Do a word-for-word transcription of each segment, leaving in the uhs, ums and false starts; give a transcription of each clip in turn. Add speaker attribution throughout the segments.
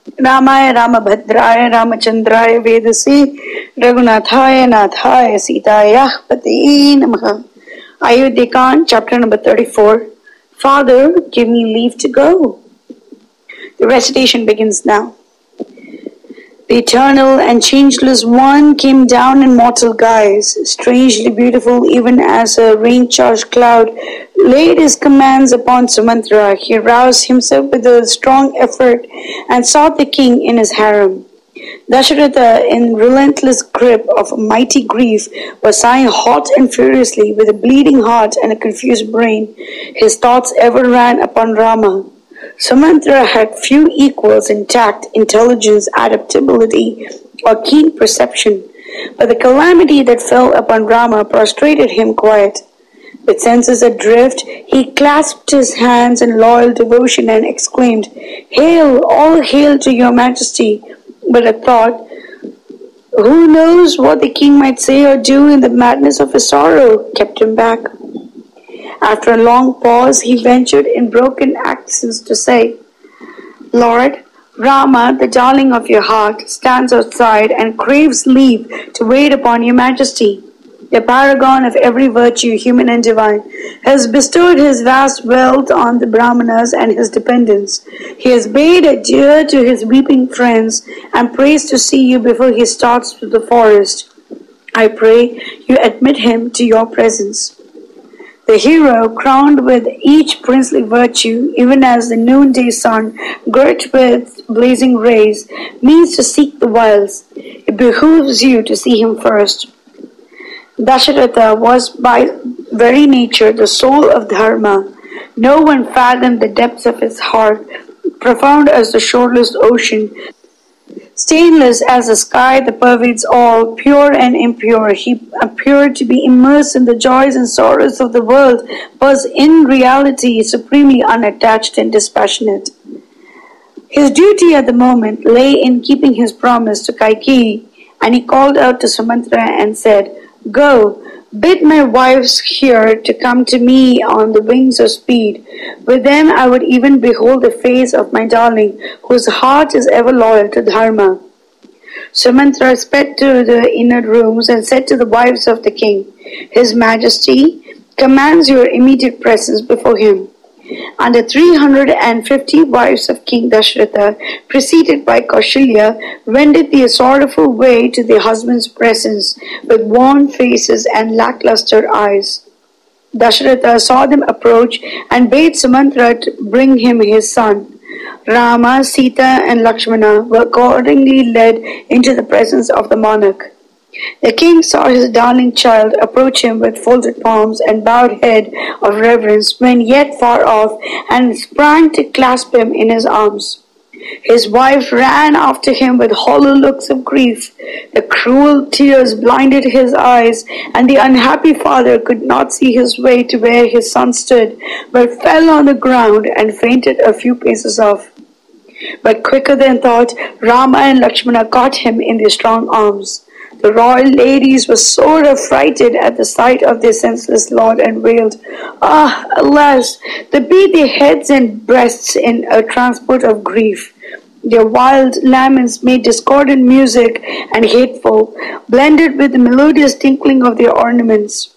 Speaker 1: रामाय रामभद्राय रामचंद्राय वेदसे रघुनाथाय नाथाय सीतायाः पतये नमः. Ayodhya-Kand, chapter number thirty-four. Father, give me leave to go. The recitation begins now. The eternal and changeless one came down in mortal guise, strangely beautiful even as a rain-charged cloud, laid his commands upon Sumantra. He roused himself with a strong effort and sought the king in his harem. Dasharatha, in relentless grip of a mighty grief, was sighing hot and furiously with a bleeding heart and a confused brain. His thoughts ever ran upon Rama. Sumantra had few equals in tact, intelligence, adaptability, or keen perception, but the calamity that fell upon Rama prostrated him quite. With senses adrift, he clasped his hands in loyal devotion and exclaimed, "Hail, all hail to your majesty!" But a thought, who knows what the king might say or do in the madness of his sorrow, kept him back. After a long pause, he ventured in broken accents to say, "Lord, Rama, the darling of your heart, stands outside and craves leave to wait upon your majesty. The paragon of every virtue, human and divine, has bestowed his vast wealth on the Brahmanas and his dependents. He has bade adieu to his weeping friends and prays to see you before he starts to the forest. I pray you admit him to your presence." The hero, crowned with each princely virtue, even as the noonday sun, girt with blazing rays, means to seek the wilds. It behooves you to see him first. Dasharatha was by very nature the soul of Dharma. No one fathomed the depths of his heart, profound as the shoreless ocean, stainless as the sky that pervades all, pure and impure. He appeared to be immersed in the joys and sorrows of the world, was in reality supremely unattached and dispassionate. His duty at the moment lay in keeping his promise to Kaikeyi, and he called out to Sumantra and said, "Go, bid my wives here to come to me on the wings of speed. With them I would even behold the face of my darling, whose heart is ever loyal to Dharma." Sumantra sped to the inner rooms and said to the wives of the king, "His Majesty commands your immediate presence before him." And the three hundred fifty wives of King Dasharatha, preceded by Kausalya, wended their sorrowful way to their husband's presence with worn faces and lackluster eyes. Dasharatha saw them approach and bade Sumantra to bring him his son. Rama, Sita, and Lakshmana were accordingly led into the presence of the monarch. The king saw his darling child approach him with folded palms and bowed head of reverence when yet far off, and sprang to clasp him in his arms. His wife ran after him with hollow looks of grief. The cruel tears blinded his eyes, and the unhappy father could not see his way to where his son stood, but fell on the ground and fainted a few paces off. But quicker than thought, Rama and Lakshmana caught him in their strong arms. The royal ladies were sore affrighted at the sight of their senseless lord and wailed, "Ah, alas!" They beat their heads and breasts in a transport of grief. Their wild laments made discordant music and hateful, blended with the melodious tinkling of their ornaments.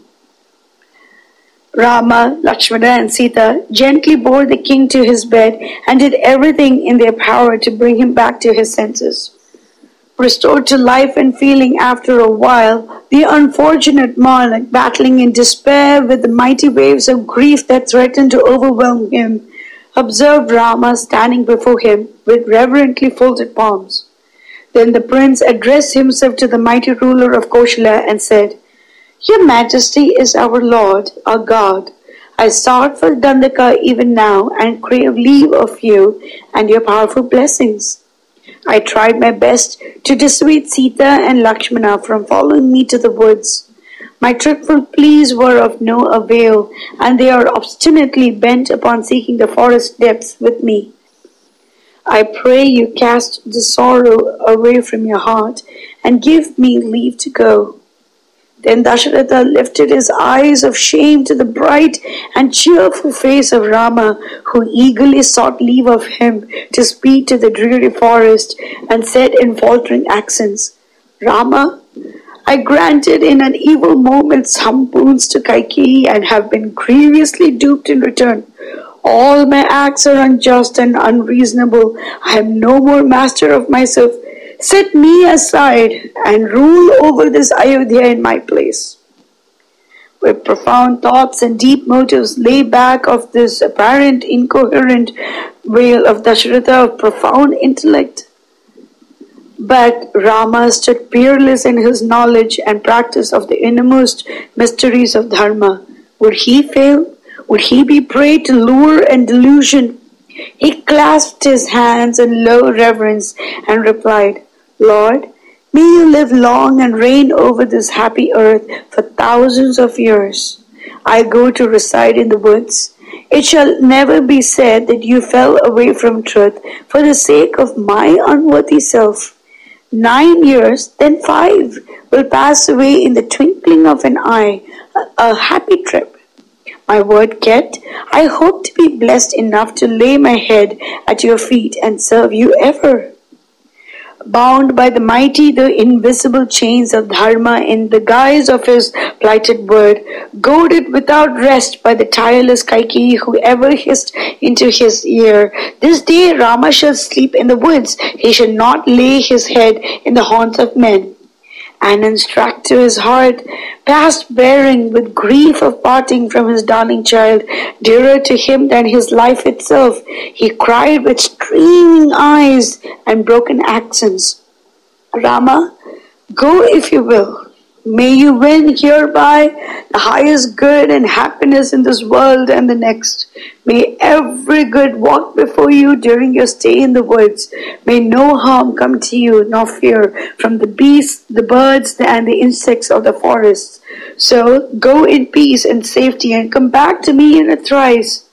Speaker 1: Rama, Lakshmana, and Sita gently bore the king to his bed and did everything in their power to bring him back to his senses. Restored to life and feeling after a while, the unfortunate monarch, battling in despair with the mighty waves of grief that threatened to overwhelm him, observed Rama standing before him with reverently folded palms. Then the prince addressed himself to the mighty ruler of Kausalya and said, "Your Majesty is our Lord, our God. I start for Dandaka even now and crave leave of you and your powerful blessings. I tried my best to dissuade Sita and Lakshmana from following me to the woods. My trickful pleas were of no avail, and they are obstinately bent upon seeking the forest depths with me. I pray you cast the sorrow away from your heart and give me leave to go." Then Dasharatha lifted his eyes of shame to the bright and cheerful face of Rama, who eagerly sought leave of him to speed to the dreary forest, and said in faltering accents, Rama, I granted in an evil moment some boons to Kaikeyi and have been grievously duped in return. All my acts are unjust and unreasonable. I am no more master of myself. Set me aside and rule over this Ayodhya in my place. With profound thoughts and deep motives lay back of this apparent incoherent wail of Dasharatha of profound intellect. But Rama stood peerless in his knowledge and practice of the innermost mysteries of Dharma. Would he fail? Would he be prey to lure and delusion? He clasped his hands in low reverence and replied, Lord, may you live long and reign over this happy earth for thousands of years. I go to reside in the woods. It shall never be said that you fell away from truth for the sake of my unworthy self. Nine years, then five, will pass away in the twinkling of an eye, a, a happy trip. My word kept, I hope to be blessed enough to lay my head at your feet and serve you ever. Bound by the mighty, the invisible chains of Dharma in the guise of his plighted word, goaded without rest by the tireless Kaikeyi who ever hissed into his ear, this day Rama shall sleep in the woods, he shall not lay his head in the haunts of men. And struck to his heart, past bearing with grief of parting from his darling child, dearer to him than his life itself, he cried with streaming eyes and broken accents, Rama, go if you will. May you win hereby the highest good and happiness in this world and the next. May every good walk before you during your stay in the woods. May no harm come to you, nor fear from the beasts, the birds, and the insects of the forests. So go in peace and safety and come back to me in a trice.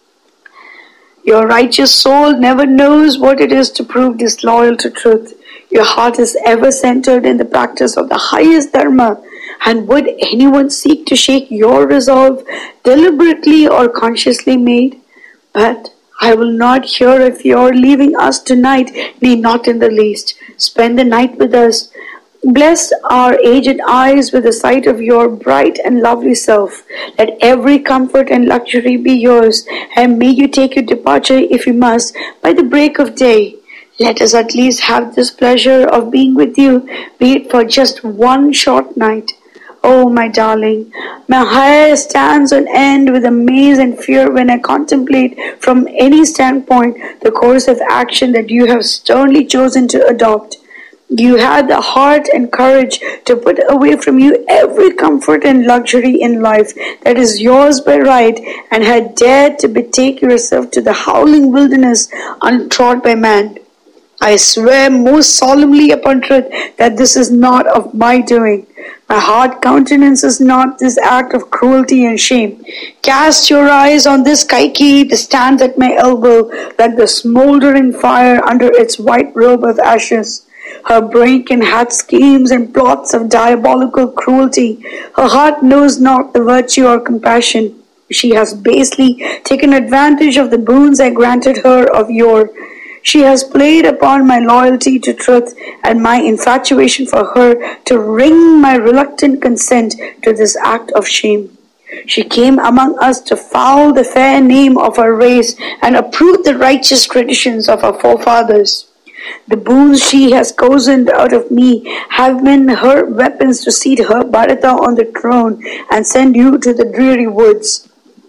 Speaker 1: Your righteous soul never knows what it is to prove disloyal to truth. Your heart is ever centered in the practice of the highest dharma, and would anyone seek to shake your resolve, deliberately or consciously made? But I will not hear of your leaving us tonight, nay, not in the least. Spend the night with us. Bless our aged eyes with the sight of your bright and lovely self. Let every comfort and luxury be yours, and may you take your departure, if you must, by the break of day. Let us at least have this pleasure of being with you, be it for just one short night. Oh, my darling, my hair stands on end with amaze and fear when I contemplate from any standpoint the course of action that you have sternly chosen to adopt. You had the heart and courage to put away from you every comfort and luxury in life that is yours by right, and had dared to betake yourself to the howling wilderness untrod by man. I swear most solemnly upon truth that this is not of my doing. My heart countenances not this act of cruelty and shame. Cast your eyes on this Kaikeyi that stands at my elbow like the smouldering fire under its white robe of ashes. Her brain can hatch schemes and plots of diabolical cruelty. Her heart knows not the virtue or compassion. She has basely taken advantage of the boons I granted her of yore. She has played upon my loyalty to truth and my infatuation for her to wring my reluctant consent to this act of shame. She came among us to foul the fair name of our race and uproot the righteous traditions of our forefathers. The boons she has cozened out of me have been her weapons to seat her Bharata on the throne and send you to the dreary woods.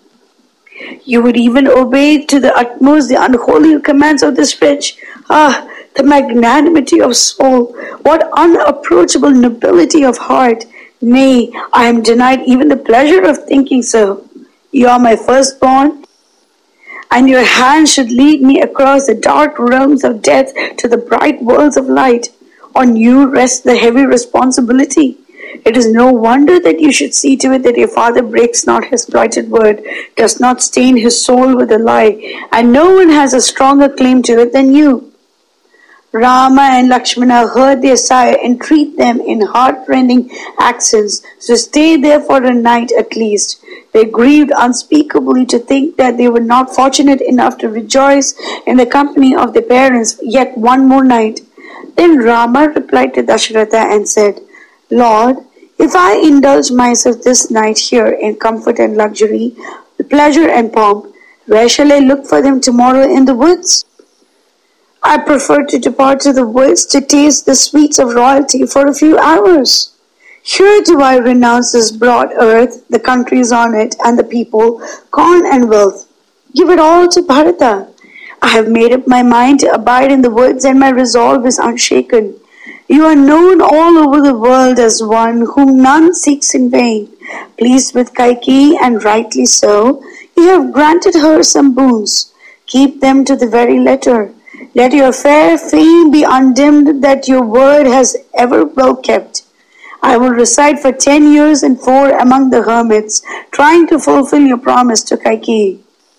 Speaker 1: You would even obey to the utmost the unholy commands of this wretch. Ah, the magnanimity of soul! What unapproachable nobility of heart! Nay, I am denied even the pleasure of thinking so. You are my firstborn, and your hand should lead me across the dark realms of death to the bright worlds of light. On you rests the heavy responsibility. It is no wonder that you should see to it that your father breaks not his plighted word, does not stain his soul with a lie, and no one has a stronger claim to it than you. Rama and Lakshmana heard their sire entreat them in heart-rending accents to stay there for a night at least. They grieved unspeakably to think that they were not fortunate enough to rejoice in the company of their parents yet one more night. Then Rama replied to Dasharatha and said, Lord, if I indulge myself this night here in comfort and luxury, pleasure and pomp, where shall I look for them tomorrow in the woods? I prefer to depart to the woods to taste the sweets of royalty for a few hours. Here do I renounce this broad earth, the countries on it, and the people, corn and wealth. Give it all to Bharata. I have made up my mind to abide in the woods, and my resolve is unshaken. You are known all over the world as one whom none seeks in vain. Pleased with Kaikeyi, and rightly so, you have granted her some boons. Keep them to the very letter. Let your fair fame be undimmed that your word has ever well kept. I will reside for ten years and four among the hermits, trying to fulfill your promise to Kaikeyi.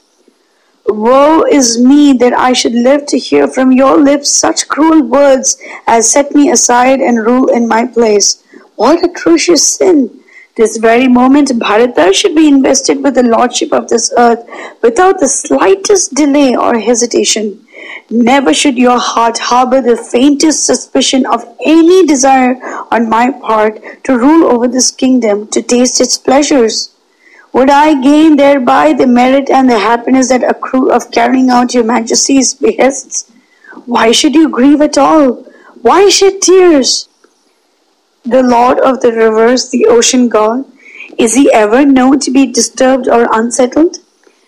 Speaker 1: Woe is me that I should live to hear from your lips such cruel words as set me aside and rule in my place. What atrocious sin! This very moment Bharata should be invested with the lordship of this earth without the slightest delay or hesitation. Never should your heart harbor the faintest suspicion of any desire on my part to rule over this kingdom, to taste its pleasures. Would I gain thereby the merit and the happiness that accrue of carrying out your majesty's behests? Why should you grieve at all? Why shed tears? The lord of the rivers, the ocean god, is he ever known to be disturbed or unsettled?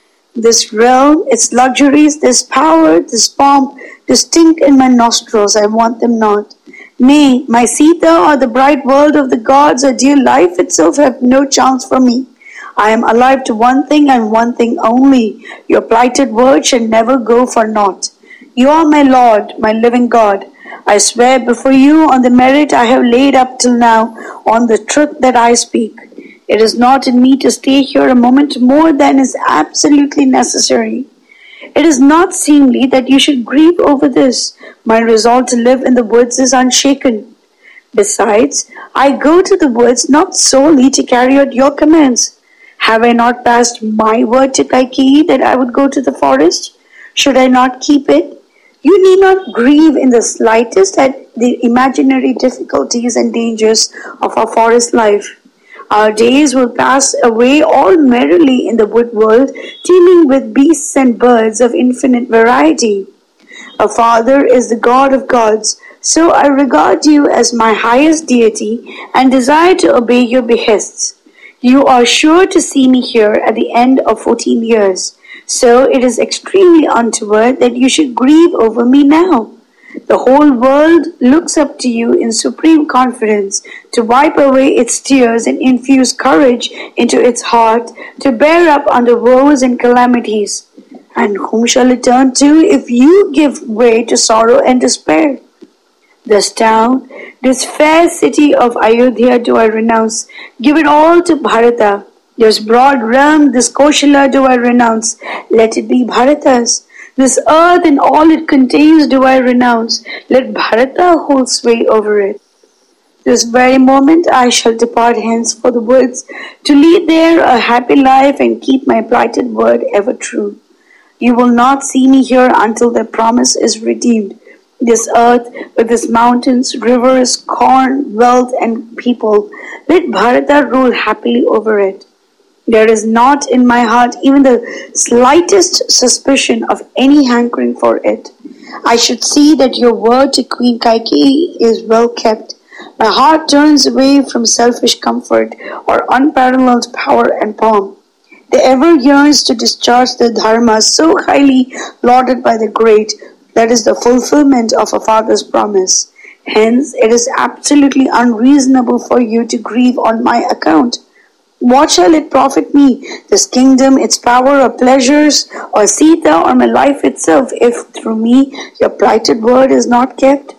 Speaker 1: This realm, its luxuries, this power, this pomp, distinct in my nostrils, I want them not. Nay, my Sita or the bright world of the gods or dear life itself have no chance for me. I am alive to one thing and one thing only. Your plighted word shall never go for naught. You are my Lord, my living God. I swear before you on the merit I have laid up till now, on the truth that I speak. It is not in me to stay here a moment more than is absolutely necessary. It is not seemly that you should grieve over this. My resolve to live in the woods is unshaken. Besides, I go to the woods not solely to carry out your commands. Have I not passed my word to Kaikeyi that I would go to the forest? Should I not keep it? You need not grieve in the slightest at the imaginary difficulties and dangers of our forest life. Our days will pass away all merrily in the wood world, teeming with beasts and birds of infinite variety. Our Father is the God of gods, so I regard you as my highest deity and desire to obey your behests. You are sure to see me here at the end of fourteen years, so it is extremely untoward that you should grieve over me now. The whole world looks up to you in supreme confidence to wipe away its tears and infuse courage into its heart to bear up under woes and calamities. And whom shall it turn to if you give way to sorrow and despair? This town, this fair city of Ayodhya do I renounce. Give it all to Bharata. This broad realm, this Koshala do I renounce. Let it be Bharata's. This earth and all it contains do I renounce. Let Bharata hold sway over it. This very moment I shall depart hence for the woods, to lead there a happy life and keep my plighted word ever true. You will not see me here until the promise is redeemed. This earth with its mountains, rivers, corn, wealth and people, let Bharata rule happily over it. There is not in my heart even the slightest suspicion of any hankering for it. I should see that your word to Queen Kaikeyi is well kept. My heart turns away from selfish comfort or unparalleled power and pomp. It ever yearns to discharge the dharma so highly lauded by the great, that is the fulfillment of a father's promise. Hence, it is absolutely unreasonable for you to grieve on my account. What shall it profit me, this kingdom, its power or pleasures, or Sita or my life itself, if through me your plighted word is not kept?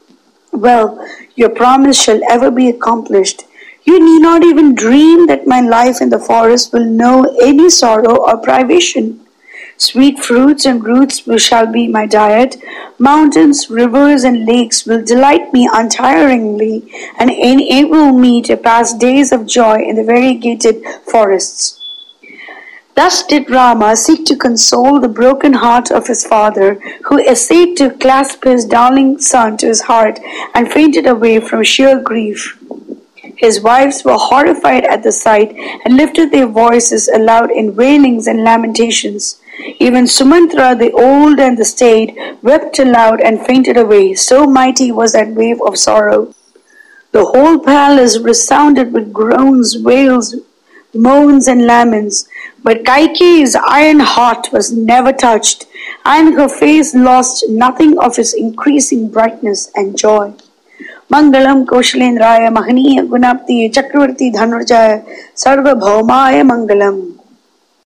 Speaker 1: Well, your promise shall ever be accomplished. You need not even dream that my life in the forest will know any sorrow or privation. Sweet fruits and roots shall be my diet. Mountains, rivers, and lakes will delight me untiringly and enable me to pass days of joy in the variegated forests. Thus did Rama seek to console the broken heart of his father, who essayed to clasp his darling son to his heart and fainted away from sheer grief. His wives were horrified at the sight and lifted their voices aloud in wailings and lamentations. Even Sumantra, the old and the staid, wept aloud and fainted away, so mighty was that wave of sorrow. The whole palace resounded with groans, wails, moans, and laments, but Kaikeyi's iron heart was never touched, and her face lost nothing of its increasing brightness and joy. Mangalam Kaushalendraya Mahaniya Gunapti Chakravarti Dhanurjaya Sarvabhaumaya Mangalam.